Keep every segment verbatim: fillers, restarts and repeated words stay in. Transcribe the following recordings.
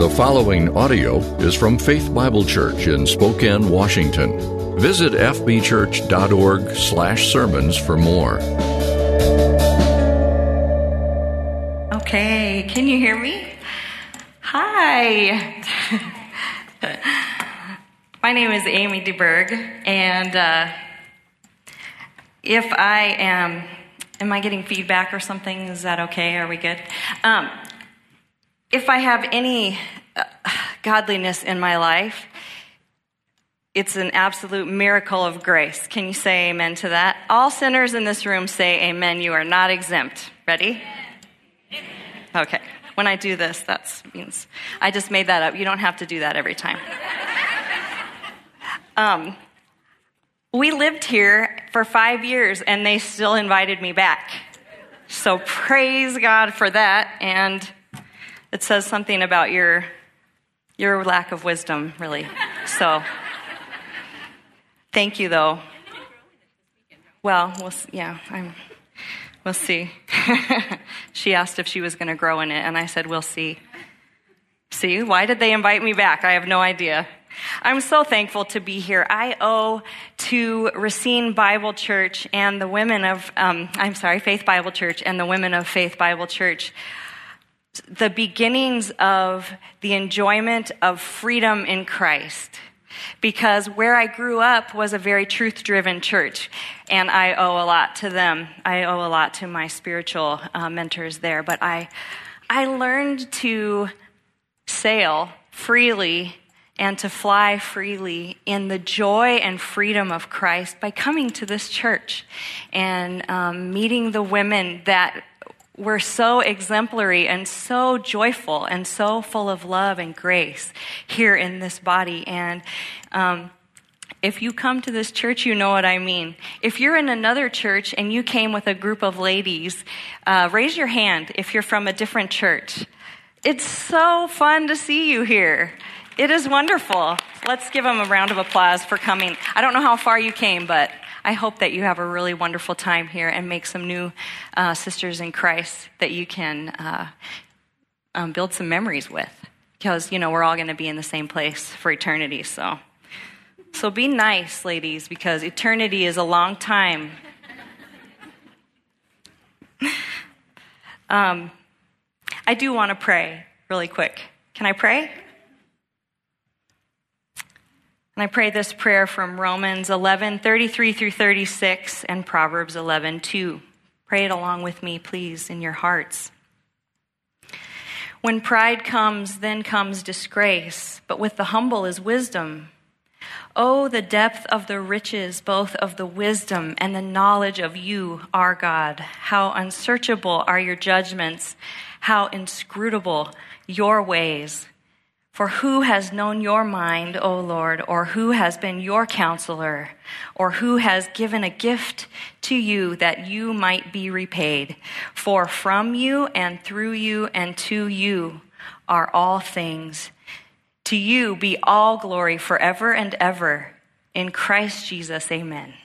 The following audio is from Faith Bible Church in Spokane, Washington. Visit f b church dot org slash sermons for more. Okay, can you hear me? Hi. My name is Amy DeBerg, and uh, if I am, am I getting feedback or something? Is that okay? Are we good? Um, if I have any uh, godliness in my life, it's an absolute miracle of grace. Can you say amen to that? All sinners in this room say amen. You are not exempt. Ready? Okay. When I do this, that means I just made that up. You don't have to do that every time. Um, we lived here for five years, and they still invited me back. So praise God for that. And it says something about your your lack of wisdom, really. So thank you, though. Well, we'll yeah, I'm. We'll see. She asked if she was going to grow in it, and I said, we'll see. See, why did they invite me back? I have no idea. I'm so thankful to be here. I owe to Racine Bible Church and the women of, um, I'm sorry, Faith Bible Church and the women of Faith Bible Church the beginnings of the enjoyment of freedom in Christ. Because where I grew up was a very truth-driven church, and I owe a lot to them. I owe a lot to my spiritual uh, mentors there. But I, I learned to sail freely and to fly freely in the joy and freedom of Christ by coming to this church and um, meeting the women that were so exemplary and so joyful and so full of love and grace here in this body. And um, if you come to this church, you know what I mean. If you're in another church and you came with a group of ladies, uh, raise your hand if you're from a different church. It's so fun to see you here. It is wonderful. Let's give them a round of applause for coming. I don't know how far you came, but I hope that you have a really wonderful time here and make some new uh, sisters in Christ that you can uh, um, build some memories with. Because, you know, we're all going to be in the same place for eternity. So, so be nice, ladies, because eternity is a long time. um, I do want to pray really quick. Can I pray? And I pray this prayer from Romans eleven, thirty-three through thirty-six, and Proverbs eleven, two. Pray it along with me, please, in your hearts. When pride comes, then comes disgrace, but with the humble is wisdom. Oh, the depth of the riches, both of the wisdom and the knowledge of you, our God. How unsearchable are your judgments, how inscrutable your ways. For who has known your mind, O Lord, or who has been your counselor, or who has given a gift to you that you might be repaid? For from you and through you and to you are all things. To you be all glory forever and ever. In Christ Jesus, amen.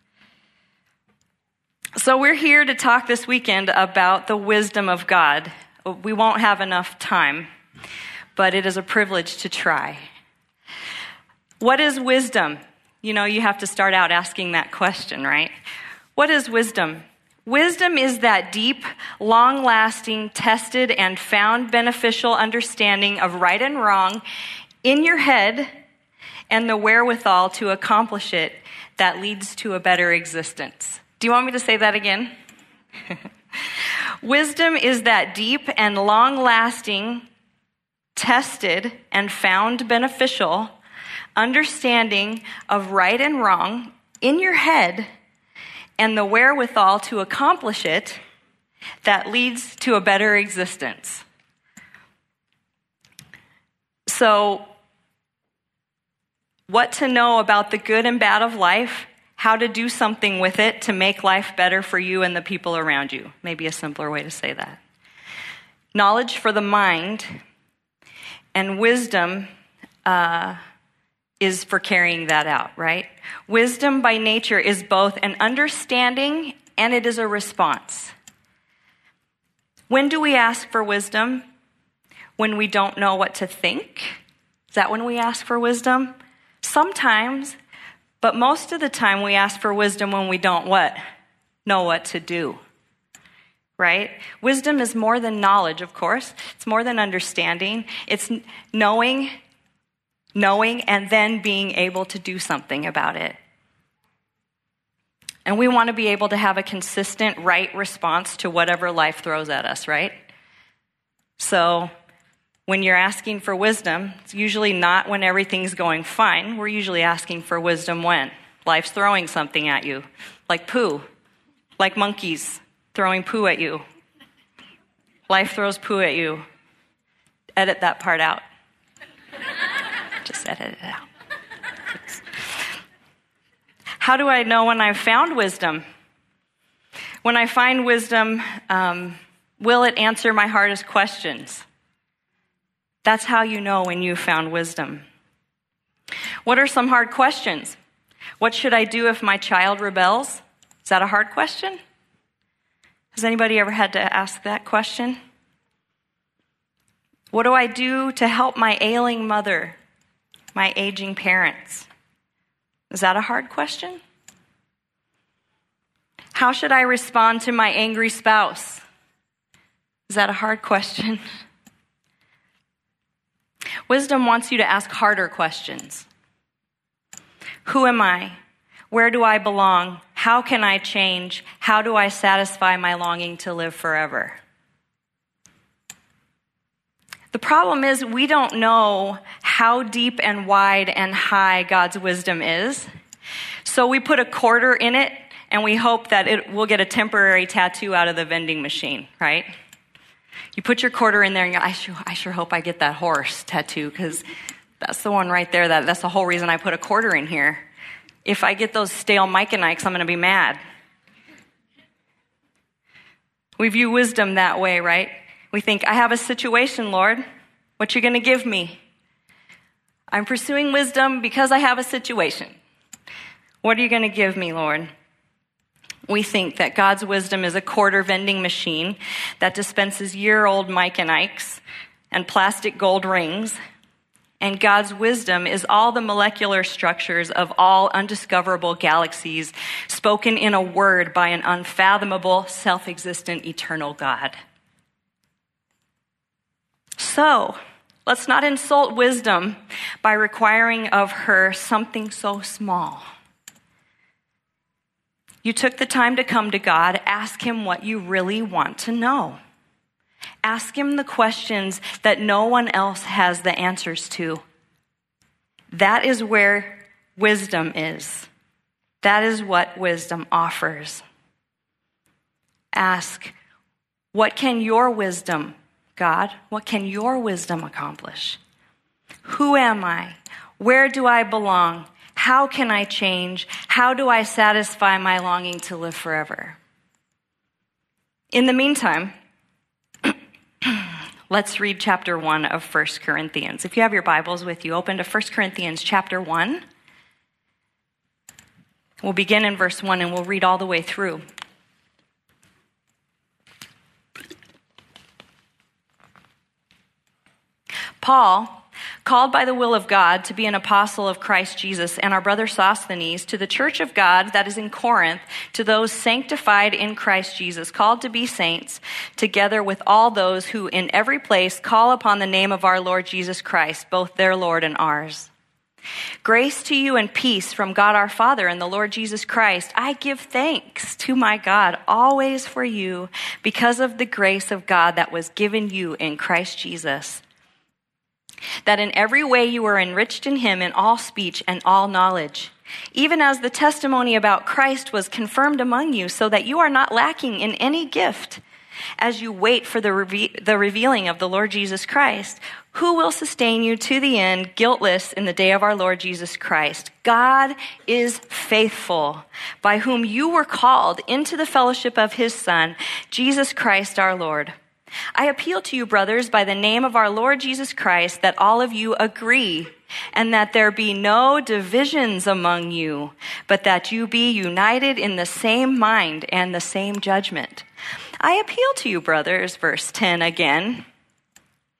So we're here to talk this weekend about the wisdom of God. We won't have enough time, but it is a privilege to try. What is wisdom? You know, you have to start out asking that question, right? What is wisdom? Wisdom is that deep, long-lasting, tested, and found beneficial understanding of right and wrong in your head and the wherewithal to accomplish it that leads to a better existence. Do you want me to say that again? Wisdom is that deep and long-lasting, tested and found beneficial understanding of right and wrong in your head and the wherewithal to accomplish it that leads to a better existence. So, what to know about the good and bad of life, how to do something with it to make life better for you and the people around you. Maybe a simpler way to say that. Knowledge for the mind. And wisdom uh, is for carrying that out, right? Wisdom by nature is both an understanding and it is a response. When do we ask for wisdom? when we don't know what to think? Is that when we ask for wisdom? Sometimes, but most of the time we ask for wisdom when we don't what? Know what to do. Right? Wisdom is more than knowledge, of course. It's more than understanding. It's knowing, knowing, and then being able to do something about it. And we want to be able to have a consistent, right response to whatever life throws at us, right? So when you're asking for wisdom, it's usually not when everything's going fine. We're usually asking for wisdom when life's throwing something at you, like poo, like monkeys throwing poo at you. Life throws poo at you. Edit that part out. Just edit it out. How do I know when I've found wisdom? When I find wisdom, um, will it answer my hardest questions? That's how you know when you've found wisdom. What are some hard questions? What should I do if my child rebels? Is that a hard question? Has anybody ever had to ask that question? What do I do to help my ailing mother, my aging parents? Is that a hard question? How should I respond to my angry spouse? Is that a hard question? Wisdom wants you to ask harder questions. Who am I? Where do I belong? How can I change? How do I satisfy my longing to live forever? The problem is we don't know how deep and wide and high God's wisdom is. So we put a quarter in it and we hope that it will get a temporary tattoo out of the vending machine, right? You put your quarter in there and you go, I sure, I sure hope I get that horse tattoo because that's the one right there. That, that's the whole reason I put a quarter in here. If I get those stale Mike and Ikes, I'm going to be mad. We view wisdom that way, right? We think, I have a situation, Lord. What you going to give me? I'm pursuing wisdom because I have a situation. What are you going to give me, Lord? We think that God's wisdom is a quarter vending machine that dispenses year-old Mike and Ikes and plastic gold rings. And God's wisdom is all the molecular structures of all undiscoverable galaxies spoken in a word by an unfathomable, self-existent, eternal God. So, let's not insult wisdom by requiring of her something so small. You took the time to come to God. Ask him what you really want to know. Ask him the questions that no one else has the answers to. That is where wisdom is. That is what wisdom offers. Ask, what can your wisdom, God, what can your wisdom accomplish? Who am I? Where do I belong? How can I change? How do I satisfy my longing to live forever? In the meantime, let's read chapter one of First Corinthians. If you have your Bibles with you, open to First Corinthians chapter one. We'll begin in verse one and we'll read all the way through. Paul, called by the will of God to be an apostle of Christ Jesus, and our brother Sosthenes, to the church of God that is in Corinth, to those sanctified in Christ Jesus, called to be saints, together with all those who in every place call upon the name of our Lord Jesus Christ, both their Lord and ours. Grace to you and peace from God our Father and the Lord Jesus Christ. I give thanks to my God always for you because of the grace of God that was given you in Christ Jesus, that in every way you were enriched in him in all speech and all knowledge, even as the testimony about Christ was confirmed among you, so that you are not lacking in any gift as you wait for the, reve- the revealing of the Lord Jesus Christ, who will sustain you to the end, guiltless in the day of our Lord Jesus Christ. God is faithful, by whom you were called into the fellowship of his Son, Jesus Christ our Lord. I appeal to you, brothers, by the name of our Lord Jesus Christ, that all of you agree, and that there be no divisions among you, but that you be united in the same mind and the same judgment. I appeal to you, brothers, verse ten again,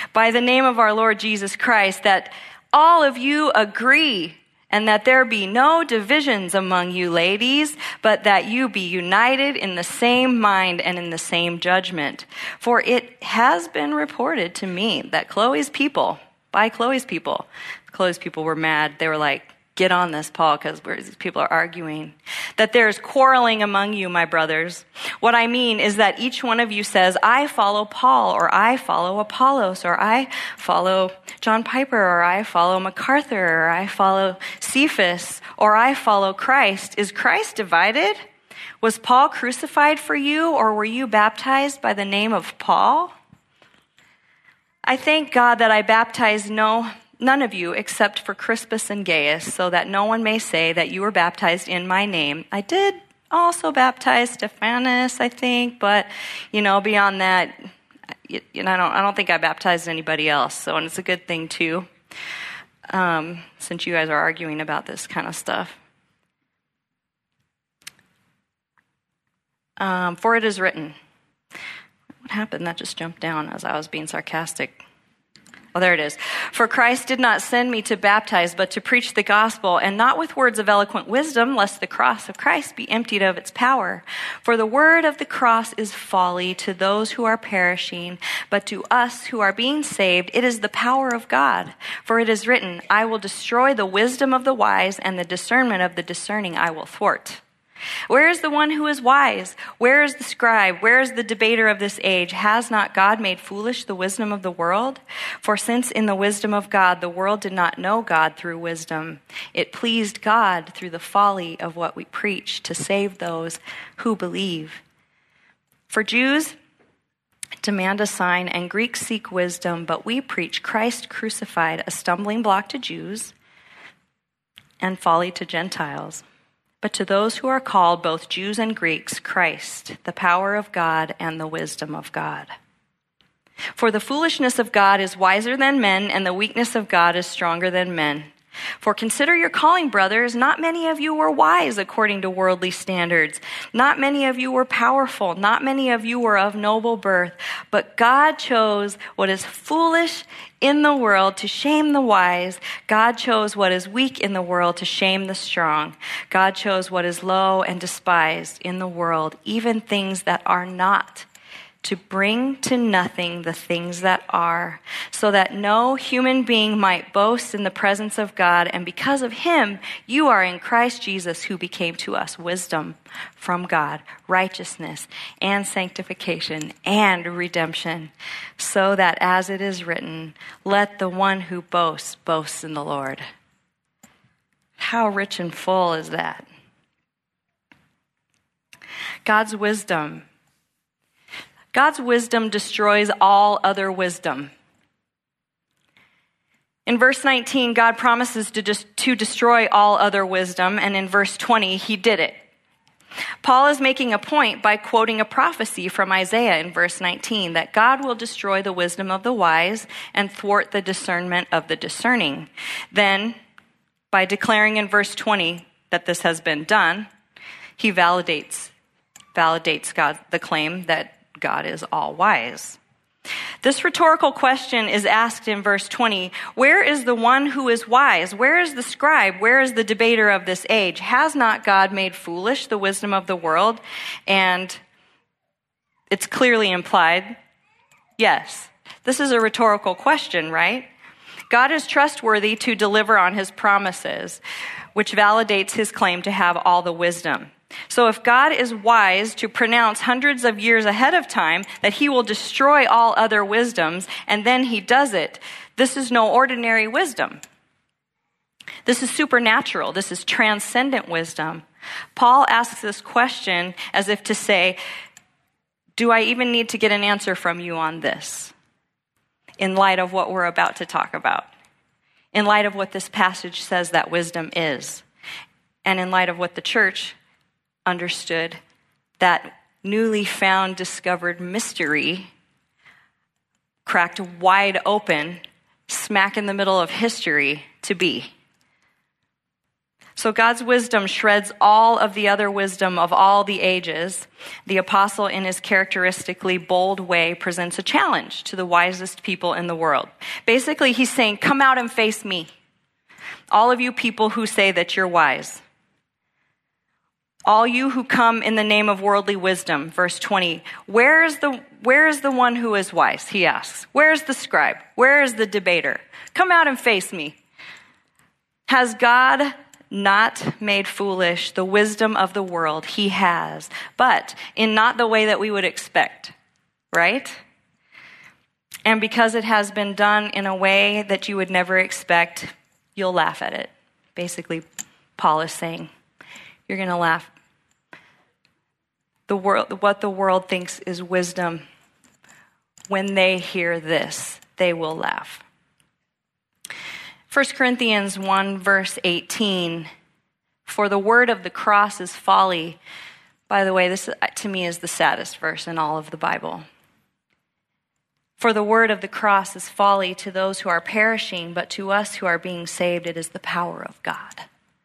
by the name of our Lord Jesus Christ, that all of you agree, and that there be no divisions among you ladies, but that you be united in the same mind and in the same judgment. For it has been reported to me that Chloe's people, by Chloe's people, Chloe's people were mad. They were like, get on this, Paul, because these people are arguing. That there's quarreling among you, my brothers. What I mean is that each one of you says, I follow Paul, or I follow Apollos, or I follow John Piper, or I follow MacArthur, or I follow Cephas, or I follow Christ. Is Christ divided? Was Paul crucified for you, or were you baptized by the name of Paul? I thank God that I baptized no None of you except for Crispus and Gaius, so that no one may say that you were baptized in my name. I did also baptize Stephanus, I think, but, you know, beyond that, you, you know, I don't, I don't think I baptized anybody else, so and it's a good thing, too, um, since you guys are arguing about this kind of stuff. Um, for it is written. What happened? That just jumped down as I was being sarcastic. Oh, there it is. For Christ did not send me to baptize, but to preach the gospel, and not with words of eloquent wisdom, lest the cross of Christ be emptied of its power. For the word of the cross is folly to those who are perishing, but to us who are being saved, it is the power of God. For it is written, I will destroy the wisdom of the wise, and the discernment of the discerning I will thwart. Where is the one who is wise? Where is the scribe? Where is the debater of this age? Has not God made foolish the wisdom of the world? For since in the wisdom of God the world did not know God through wisdom, it pleased God through the folly of what we preach to save those who believe. For Jews demand a sign and Greeks seek wisdom, but we preach Christ crucified, a stumbling block to Jews and folly to Gentiles. But to those who are called, both Jews and Greeks, Christ, the power of God and the wisdom of God. For the foolishness of God is wiser than men, and the weakness of God is stronger than men. For consider your calling, brothers. Not many of you were wise according to worldly standards. Not many of you were powerful. Not many of you were of noble birth. But God chose what is foolish in the world to shame the wise. God chose what is weak in the world to shame the strong. God chose what is low and despised in the world, even things that are not, to bring to nothing the things that are, so that no human being might boast in the presence of God. And because of him, you are in Christ Jesus, who became to us wisdom from God, righteousness and sanctification and redemption, so that as it is written, let the one who boasts boast in the Lord. How rich and full is that? God's wisdom. God's wisdom destroys all other wisdom. In verse nineteen, God promises to, just, to destroy all other wisdom, and in verse twenty, he did it. Paul is making a point by quoting a prophecy from Isaiah in verse nineteen, that God will destroy the wisdom of the wise and thwart the discernment of the discerning. Then, by declaring in verse twenty that this has been done, he validates, validates God, the claim that God is all wise. This rhetorical question is asked in verse twenty. Where is the one who is wise? Where is the scribe? Where is the debater of this age? Has not God made foolish the wisdom of the world? And it's clearly implied, yes. This is a rhetorical question, right? God is trustworthy to deliver on his promises, which validates his claim to have all the wisdom. So if God is wise to pronounce hundreds of years ahead of time that he will destroy all other wisdoms, and then he does it, this is no ordinary wisdom. This is supernatural. This is transcendent wisdom. Paul asks this question as if to say, do I even need to get an answer from you on this? In light of what we're about to talk about. In light of what this passage says that wisdom is. And in light of what the church understood that newly found, discovered mystery, cracked wide open, smack in the middle of history, to be. So God's wisdom shreds all of the other wisdom of all the ages. The apostle, in his characteristically bold way, presents a challenge to the wisest people in the world. Basically, he's saying, come out and face me. All of you people who say that you're wise. All you who come in the name of worldly wisdom. Verse twenty, where is the, where is the one who is wise? He asks. Where is the scribe? Where is the debater? Come out and face me. Has God not made foolish the wisdom of the world? He has, but in not the way that we would expect, right? And because it has been done in a way that you would never expect, you'll laugh at it. Basically, Paul is saying, you're going to laugh. The world, what the world thinks is wisdom, when they hear this, they will laugh. First Corinthians one, verse eighteen, for the word of the cross is folly. By the way, this to me is the saddest verse in all of the Bible. For the word of the cross is folly to those who are perishing, but to us who are being saved, it is the power of God.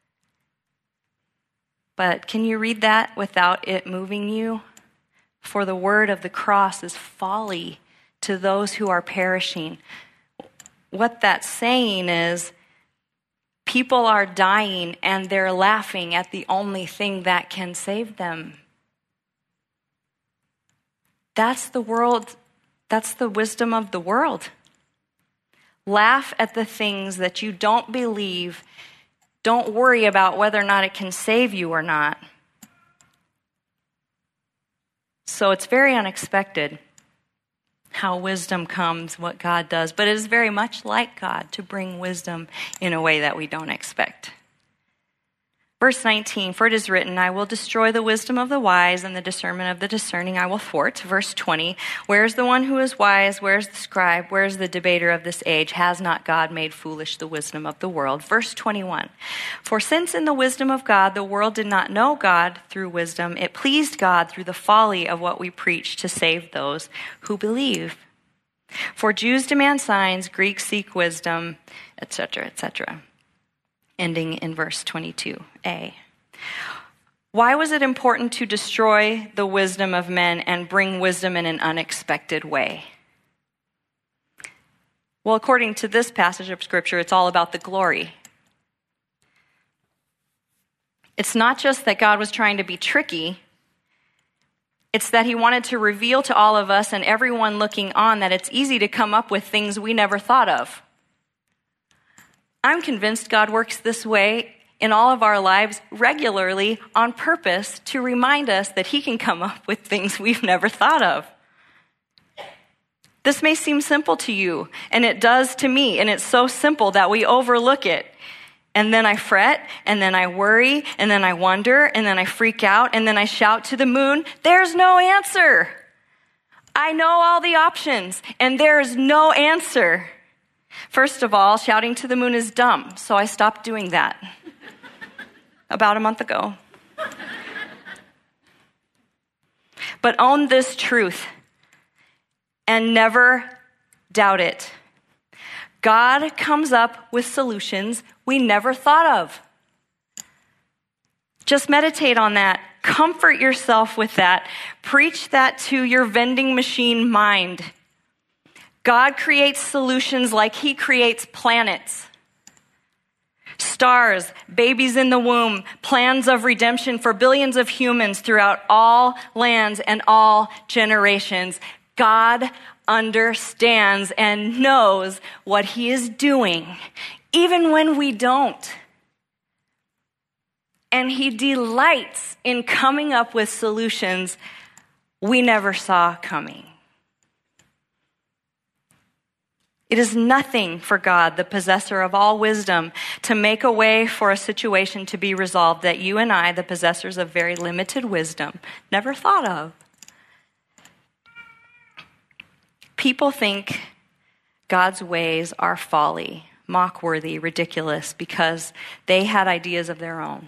But can you read that without it moving you? For the word of the cross is folly to those who are perishing. What that's saying is people are dying and they're laughing at the only thing that can save them. That's the world, that's the wisdom of the world. Laugh at the things that you don't believe. Don't worry about whether or not it can save you or not. So it's very unexpected how wisdom comes, what God does. But it is very much like God to bring wisdom in a way that we don't expect. Verse nineteen, for it is written, I will destroy the wisdom of the wise, and the discernment of the discerning I will thwart. Verse twenty, where is the one who is wise? Where is the scribe? Where is the debater of this age? Has not God made foolish the wisdom of the world? Verse twenty-one, for since in the wisdom of God the world did not know God through wisdom, it pleased God through the folly of what we preach to save those who believe. For Jews demand signs, Greeks seek wisdom, et cetera, et cetera. Ending in verse twenty-two a. Why was it important to destroy the wisdom of men and bring wisdom in an unexpected way? Well, according to this passage of Scripture, it's all about the glory. It's not just that God was trying to be tricky. It's that he wanted to reveal to all of us and everyone looking on that it's easy to come up with things we never thought of. I'm convinced God works this way in all of our lives regularly on purpose to remind us that he can come up with things we've never thought of. This may seem simple to you, and it does to me, and it's so simple that we overlook it. And then I fret, and then I worry, and then I wonder, and then I freak out, and then I shout to the moon, there's no answer. I know all the options, and there's no answer. First of all, shouting to the moon is dumb, so I stopped doing that about a month ago. But own this truth and never doubt it. God comes up with solutions we never thought of. Just meditate on that. Comfort yourself with that. Preach that to your vending machine mind. God creates solutions like he creates planets, stars, babies in the womb, plans of redemption for billions of humans throughout all lands and all generations. God understands and knows what he is doing, even when we don't. And he delights in coming up with solutions we never saw coming. It is nothing for God, the possessor of all wisdom, to make a way for a situation to be resolved that you and I, the possessors of very limited wisdom, never thought of. People think God's ways are folly, mock-worthy, ridiculous, because they had ideas of their own.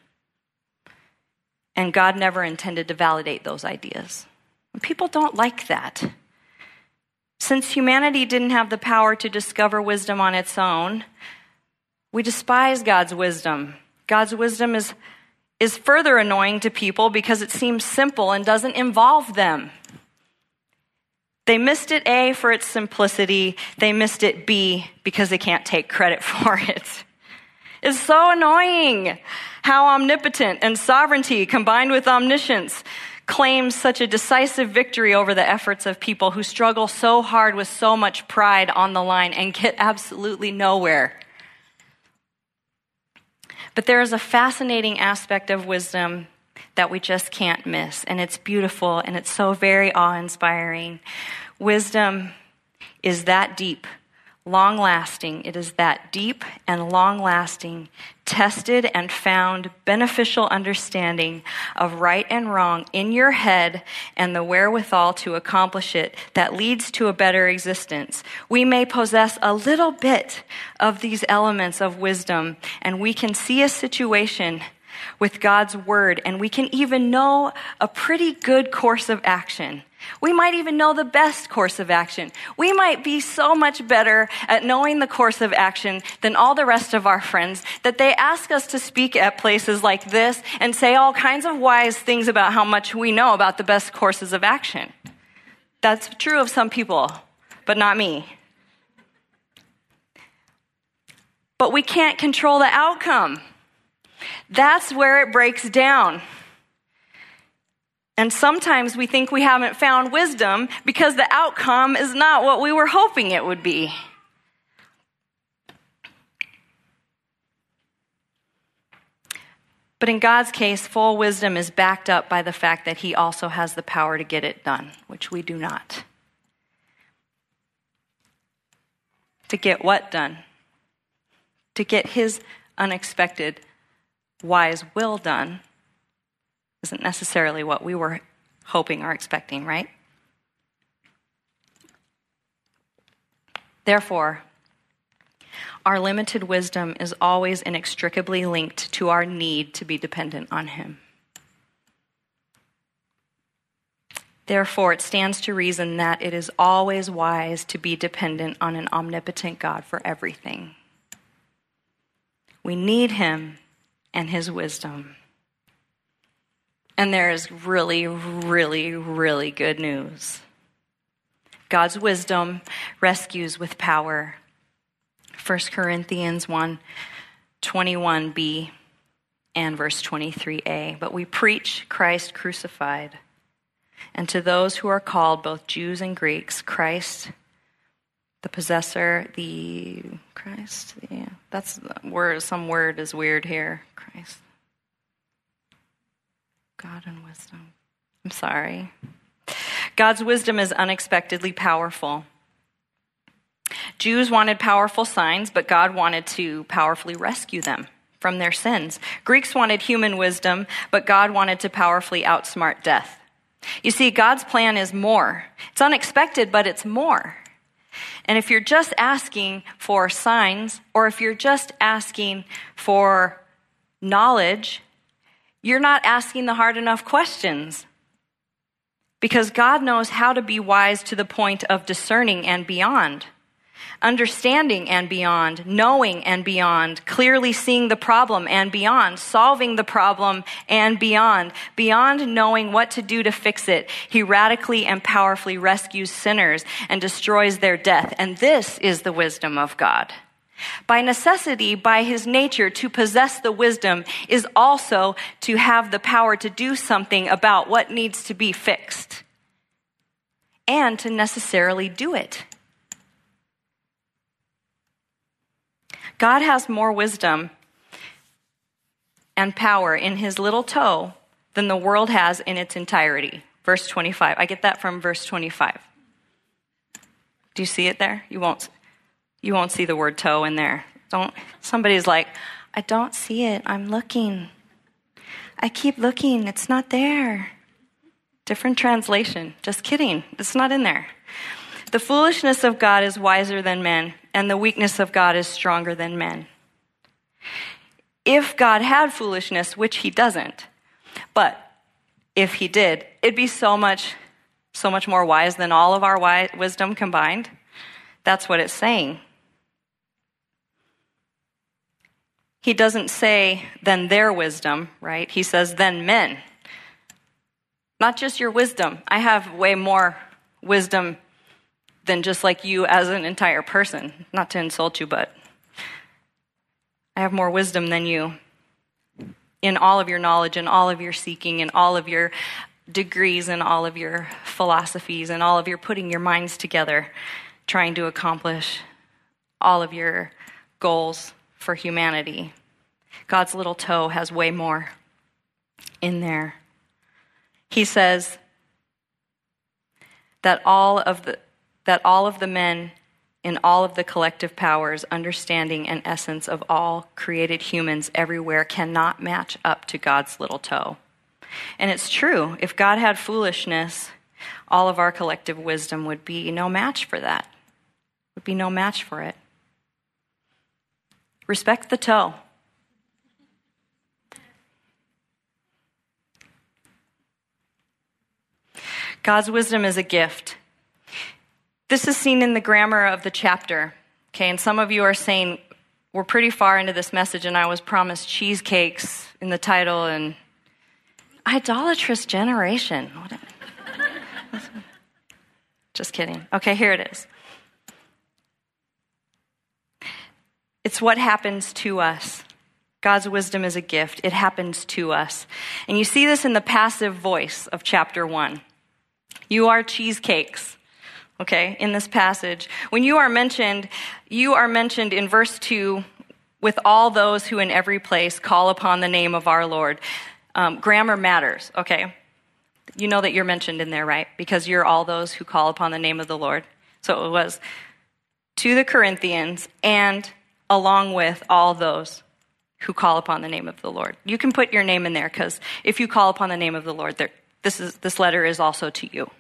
And God never intended to validate those ideas. People don't like that. Since humanity didn't have the power to discover wisdom on its own, we despise God's wisdom, God's wisdom is, is further annoying to people because it seems simple and doesn't involve them. They missed it A for its simplicity. They missed it B because they can't take credit for it. It's so annoying how omnipotent and sovereignty combined with omniscience claims such a decisive victory over the efforts of people who struggle so hard with so much pride on the line and get absolutely nowhere. But there is a fascinating aspect of wisdom that we just can't miss, and it's beautiful, and it's so very awe-inspiring. Wisdom is that deep, long-lasting. It is that deep and long-lasting, tested and found beneficial understanding of right and wrong in your head and the wherewithal to accomplish it that leads to a better existence. We may possess a little bit of these elements of wisdom, and we can see a situation with God's word, and we can even know a pretty good course of action. We might even know the best course of action. We might be so much better at knowing the course of action than all the rest of our friends that they ask us to speak at places like this and say all kinds of wise things about how much we know about the best courses of action. That's true of some people, but not me. But we can't control the outcome. That's where it breaks down. And sometimes we think we haven't found wisdom because the outcome is not what we were hoping it would be. But in God's case, full wisdom is backed up by the fact that he also has the power to get it done, which we do not. To get what done? To get his unexpected wise will done isn't necessarily what we were hoping or expecting, right? Therefore, our limited wisdom is always inextricably linked to our need to be dependent on him. Therefore, it stands to reason that it is always wise to be dependent on an omnipotent God for everything. We need him and his wisdom. And there is really, really, really good news. God's wisdom rescues with power. First Corinthians one, twenty-one b and verse twenty-three a. But we preach Christ crucified. And to those who are called, both Jews and Greeks, Christ, the possessor, the Christ, yeah, that's the word. Some word is weird here. Christ, God and wisdom. I'm sorry. God's wisdom is unexpectedly powerful. Jews wanted powerful signs, but God wanted to powerfully rescue them from their sins. Greeks wanted human wisdom, but God wanted to powerfully outsmart death. You see, God's plan is more. It's unexpected, but it's more. And if you're just asking for signs, or if you're just asking for knowledge, you're not asking the hard enough questions. Because God knows how to be wise to the point of discerning and beyond, understanding and beyond, knowing and beyond, clearly seeing the problem and beyond, solving the problem and beyond, beyond knowing what to do to fix it. He radically and powerfully rescues sinners and destroys their death. And this is the wisdom of God. By necessity, by his nature, to possess the wisdom is also to have the power to do something about what needs to be fixed and to necessarily do it. God has more wisdom and power in his little toe than the world has in its entirety. Verse twenty-five. I get that from verse twenty-five. Do you see it there? You won't. You won't see the word toe in there. Don't. Somebody's like, I don't see it. I'm looking. I keep looking. It's not there. Different translation. Just kidding. It's not in there. The foolishness of God is wiser than men, and the weakness of God is stronger than men. If God had foolishness, which he doesn't, but if he did, it'd be so much, so much more wise than all of our wise, wisdom combined. That's what it's saying. He doesn't say, then their wisdom, right? He says, then men. Not just your wisdom. I have way more wisdom than just like you as an entire person. Not to insult you, but I have more wisdom than you in all of your knowledge and all of your seeking and all of your degrees and all of your philosophies and all of your putting your minds together, trying to accomplish all of your goals for humanity. God's little toe has way more in there. He says that all of the that all of the men in all of the collective powers, understanding, and essence of all created humans everywhere cannot match up to God's little toe. And it's true. If God had foolishness, all of our collective wisdom would be no match for that. Would be no match for it. Respect the toe. God's wisdom is a gift. This is seen in the grammar of the chapter. Okay, and some of you are saying, we're pretty far into this message, and I was promised cheesecakes in the title, and idolatrous generation. Just kidding. Okay, here it is. It's what happens to us. God's wisdom is a gift. It happens to us. And you see this in the passive voice of chapter one. You are cheesecakes. Okay, in this passage. When you are mentioned, you are mentioned in verse two with all those who in every place call upon the name of our Lord. Um, grammar matters, okay? You know that you're mentioned in there, right? Because you're all those who call upon the name of the Lord. So it was to the Corinthians and along with all those who call upon the name of the Lord. You can put your name in there because if you call upon the name of the Lord, there, this is this letter is also to you.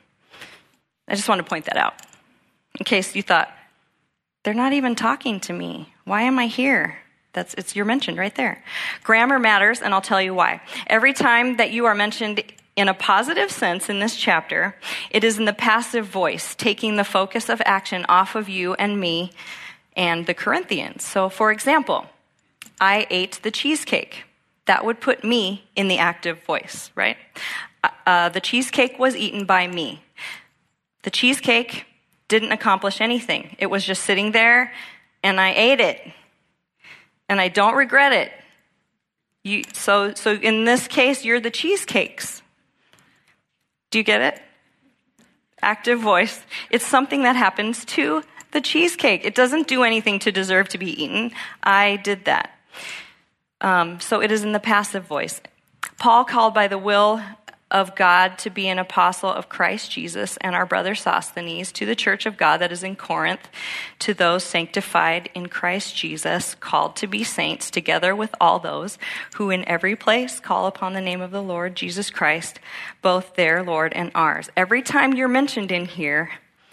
I just want to point that out in case you thought, they're not even talking to me. Why am I here? That's it's you're mentioned right there. Grammar matters, and I'll tell you why. Every time that you are mentioned in a positive sense in this chapter, it is in the passive voice, taking the focus of action off of you and me and the Corinthians. So, for example, I ate the cheesecake. That would put me in the active voice, right? Uh, the cheesecake was eaten by me. The cheesecake didn't accomplish anything. It was just sitting there, and I ate it. And I don't regret it. You, so, so in this case, you're the cheesecakes. Do you get it? Active voice. It's something that happens to the cheesecake. It doesn't do anything to deserve to be eaten. I did that. Um, so it is in the passive voice. Paul, called by the will of God to be an apostle of Christ Jesus, and our brother Sosthenes, to the church of God that is in Corinth, to those sanctified in Christ Jesus, called to be saints, together with all those who in every place call upon the name of the Lord Jesus Christ, both their Lord and ours. Every time you're mentioned in here,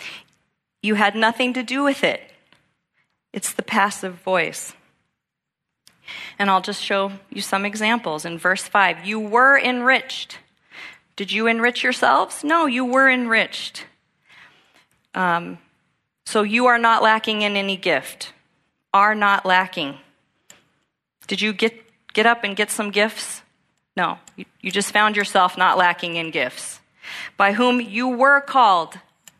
you had nothing to do with it. It's the passive voice. And I'll just show you some examples. In verse five, you were enriched. Did you enrich yourselves? No, you were enriched. Um, so you are not lacking in any gift. Are not lacking. Did you get, get up and get some gifts? No, you, you just found yourself not lacking in gifts. By whom you were called.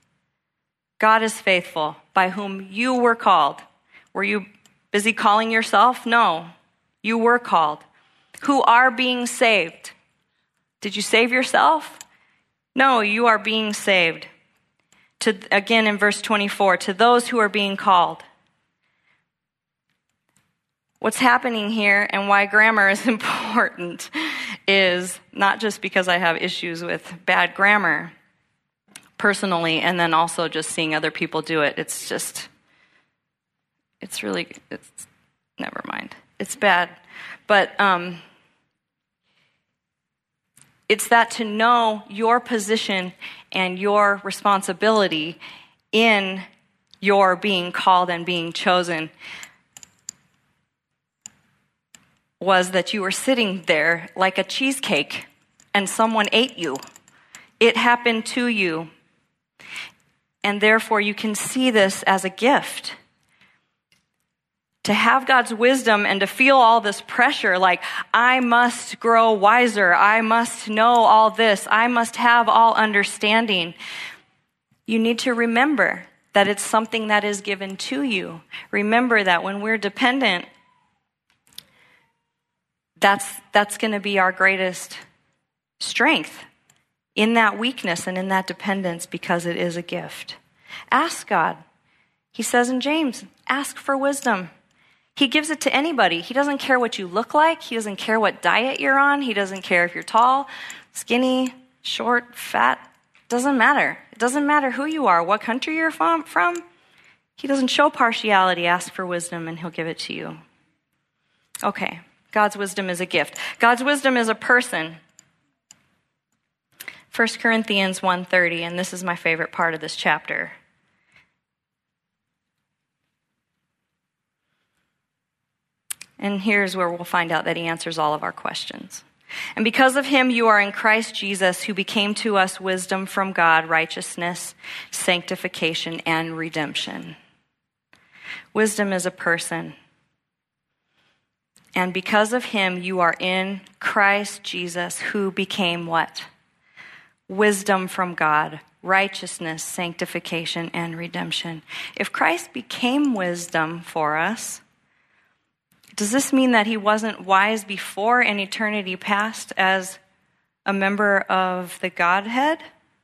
God is faithful. By whom you were called. Were you busy calling yourself? No, you were called. Who are being saved. Did you save yourself? No, you are being saved. To, again in verse twenty-four, to those who are being called. What's happening here and why grammar is important is not just because I have issues with bad grammar personally, and then also just seeing other people do it. It's just, it's really, it's, never mind. It's bad. But, um, it's that to know your position and your responsibility in your being called and being chosen was that you were sitting there like a cheesecake and someone ate you. It happened to you. And therefore you can see this as a gift. To have God's wisdom and to feel all this pressure, like, I must grow wiser, I must know all this, I must have all understanding. You need to remember that it's something that is given to you. Remember that when we're dependent, that's, that's going to be our greatest strength in that weakness and in that dependence, because it is a gift. Ask God. He says in James, ask for wisdom. He gives it to anybody. He doesn't care what you look like. He doesn't care what diet you're on. He doesn't care if you're tall, skinny, short, fat. Doesn't matter. It doesn't matter who you are, what country you're from. He doesn't show partiality. Ask for wisdom and he'll give it to you. Okay, God's wisdom is a gift. God's wisdom is a person. First Corinthians one thirty, and this is my favorite part of this chapter. And here's where we'll find out that he answers all of our questions. And because of him, you are in Christ Jesus, who became to us wisdom from God, righteousness, sanctification, and redemption. Wisdom is a person. And because of him, you are in Christ Jesus, who became what? Wisdom from God, righteousness, sanctification, and redemption. If Christ became wisdom for us, does this mean that he wasn't wise before in eternity past as a member of the Godhead?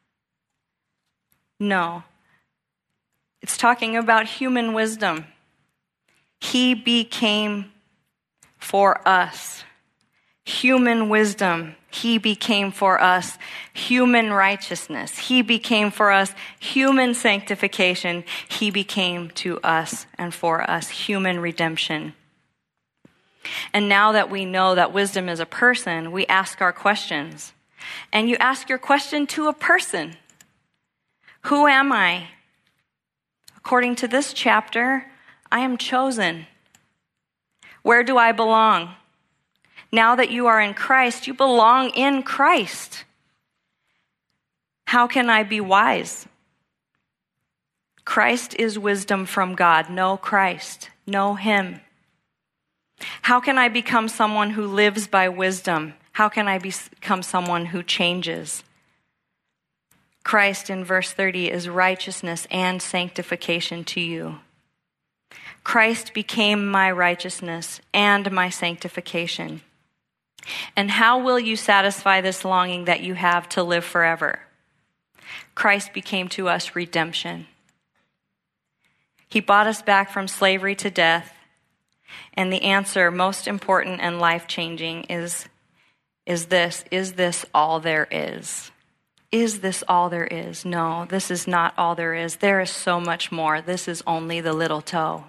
No. It's talking about human wisdom. He became for us. Human wisdom. He became for us human righteousness. He became for us human sanctification. He became to us and for us human redemption. And now that we know that wisdom is a person, we ask our questions. And you ask your question to a person. Who am I? According to this chapter, I am chosen. Where do I belong? Now that you are in Christ, you belong in Christ. How can I be wise? Christ is wisdom from God. Know Christ. Know him. How can I become someone who lives by wisdom? How can I become someone who changes? Christ in verse thirty is righteousness and sanctification to you. Christ became my righteousness and my sanctification. And how will you satisfy this longing that you have to live forever? Christ became to us redemption. He bought us back from slavery to death. And the answer, most important and life-changing, is, is this. Is this all there is? Is this all there is? No, this is not all there is. There is so much more. This is only the little toe.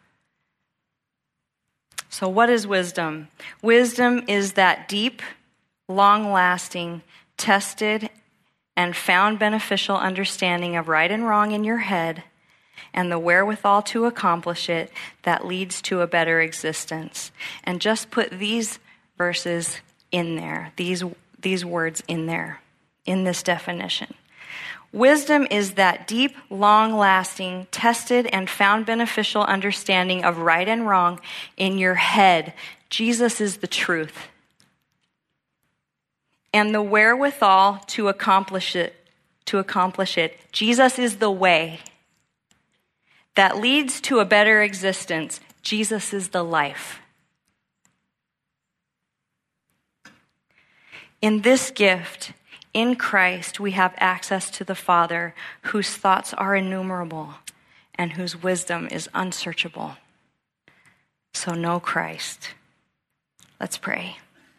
So what is wisdom? Wisdom is that deep, long-lasting, tested, and found beneficial understanding of right and wrong in your head, and the wherewithal to accomplish it that leads to a better existence. And just put these verses in there, these, these words in there, in this definition. Wisdom is that deep, long-lasting, tested, and found beneficial understanding of right and wrong in your head. Jesus is the truth. And the wherewithal to accomplish it, to accomplish it. Jesus is the way that leads to a better existence. Jesus is the life. In this gift, in Christ, we have access to the Father, whose thoughts are innumerable and whose wisdom is unsearchable. So know Christ. Let's pray.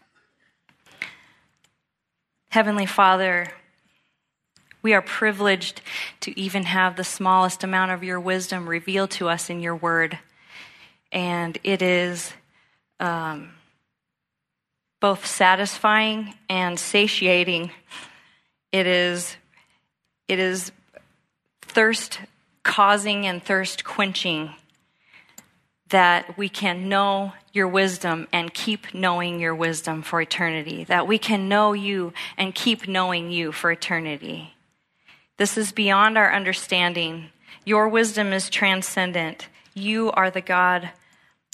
Heavenly Father, we are privileged to even have the smallest amount of your wisdom revealed to us in your word. And it is um, both satisfying and satiating. It is, it is thirst causing and thirst quenching that we can know your wisdom and keep knowing your wisdom for eternity. That we can know you and keep knowing you for eternity. This is beyond our understanding. Your wisdom is transcendent. You are the God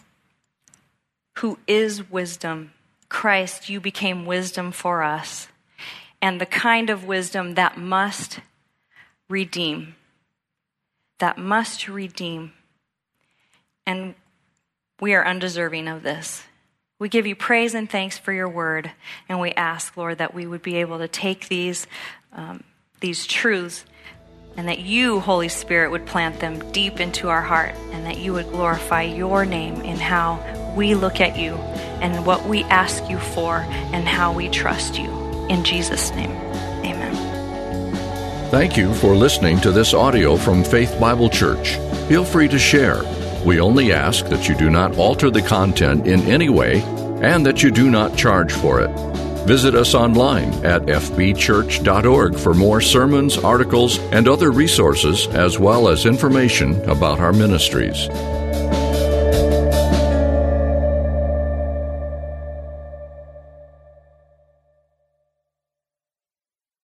who is wisdom. Christ, you became wisdom for us, and the kind of wisdom that must redeem, that must redeem. And we are undeserving of this. We give you praise and thanks for your word, and we ask, Lord, that we would be able to take these, um, these truths, and that you, Holy Spirit, would plant them deep into our heart, and that you would glorify your name in how we look at you and what we ask you for and how we trust you. In Jesus' name, amen. Thank you for listening to this audio from Faith Bible Church. Feel free to share. We only ask that you do not alter the content in any way and that you do not charge for it. Visit us online at f b church dot org for more sermons, articles, and other resources, as well as information about our ministries.